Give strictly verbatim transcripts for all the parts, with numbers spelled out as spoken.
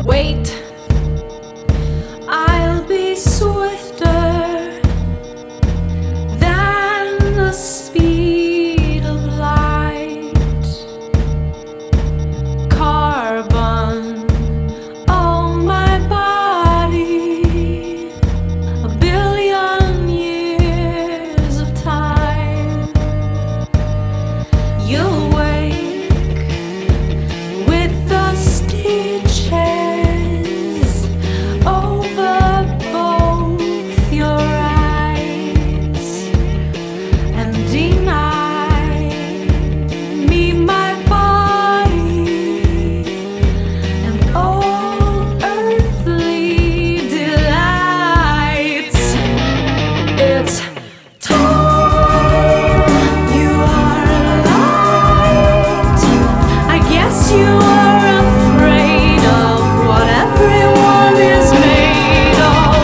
Wait, I'll be swifter than the speed of light. Carbon, oh my body, a billion years of time. You'll wake with the stitches over both your eyes and deny me my body and all earthly delights. It's time you are light. I guess you are afraid of what everyone is made of.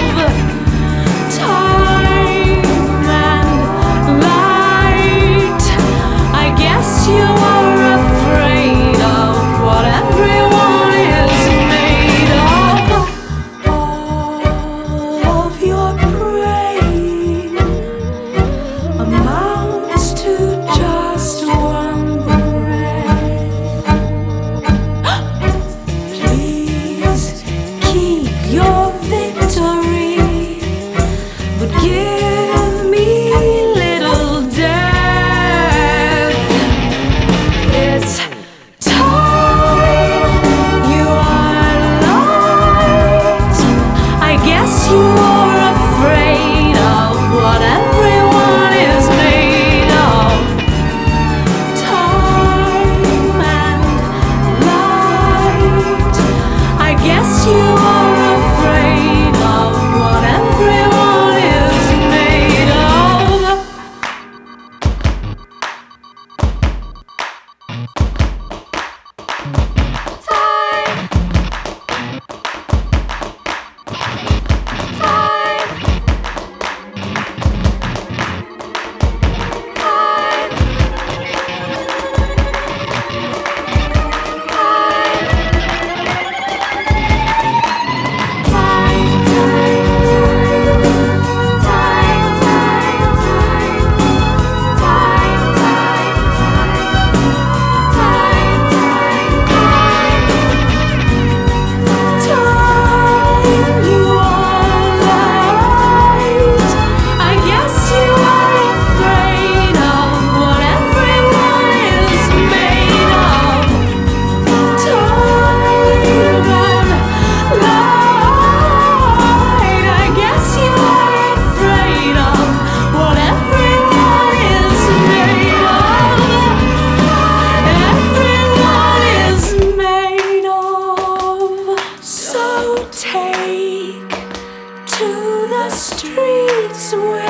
Time and light. I guess you are afraid of what everyone is made of. All of your praying amounts to just one breath. Please keep your victory, but give me little death. It's time you are light. I guess you are afraid of what everyone is made of. Time and light. I guess you are afraid of what everyone is made of. Time. Time. So take to the streets.